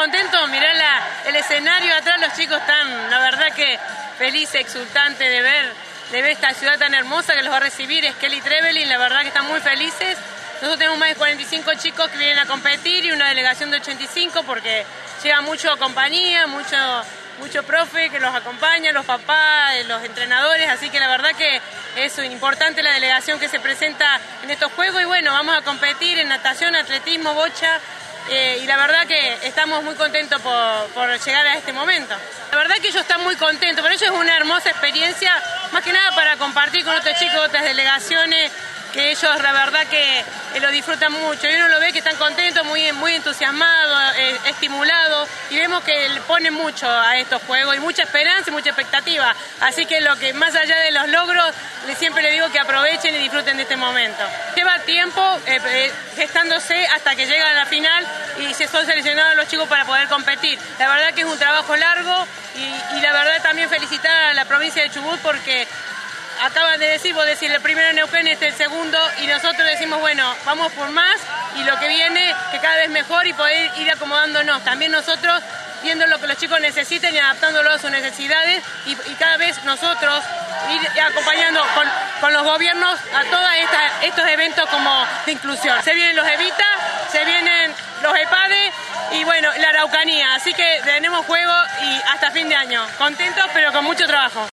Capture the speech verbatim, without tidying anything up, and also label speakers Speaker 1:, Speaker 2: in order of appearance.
Speaker 1: contentos, mirá la, el escenario atrás, los chicos están, la verdad que felices, exultantes de ver, de ver esta ciudad tan hermosa que los va a recibir, es Kelly Trevelin, la verdad que están muy felices. Nosotros tenemos más de cuarenta y cinco chicos que vienen a competir y una delegación de ochenta y cinco porque llega mucho compañía, mucho, mucho profe que los acompaña, los papás, los entrenadores, así que la verdad que es importante la delegación que se presenta en estos juegos y bueno, vamos a competir en natación, atletismo, bocha eh, y la verdad que estamos muy contentos por, por llegar a este momento. La verdad que ellos están muy contentos, pero ellos es una hermosa experiencia, más que nada para compartir con otros chicos, otras delegaciones, que ellos la verdad que eh, lo disfrutan mucho y uno lo ve que están contentos, muy, muy entusiasmados, eh, estimulados y vemos que le ponen mucho a estos juegos y mucha esperanza y mucha expectativa, así que lo que más allá de los logros siempre les digo que aprovechen y disfruten de este momento. Lleva tiempo eh, eh, gestándose hasta que llegan a la final y se son seleccionados los chicos para poder competir. La verdad que es un trabajo largo y, y la verdad también felicitar a la provincia de Chubut porque acaban de decir, vos decís el primero en Neuquén, este el segundo, y nosotros decimos, bueno, vamos por más, y lo que viene, que cada vez mejor, y poder ir acomodándonos. También nosotros, viendo lo que los chicos necesiten y adaptándolo a sus necesidades, y, y cada vez nosotros ir acompañando con, con los gobiernos a todos estos eventos como de inclusión. Se vienen los Evita, se vienen los EPADE, y bueno, la Araucanía, así que tenemos juego y hasta fin de año. Contentos, pero con mucho trabajo.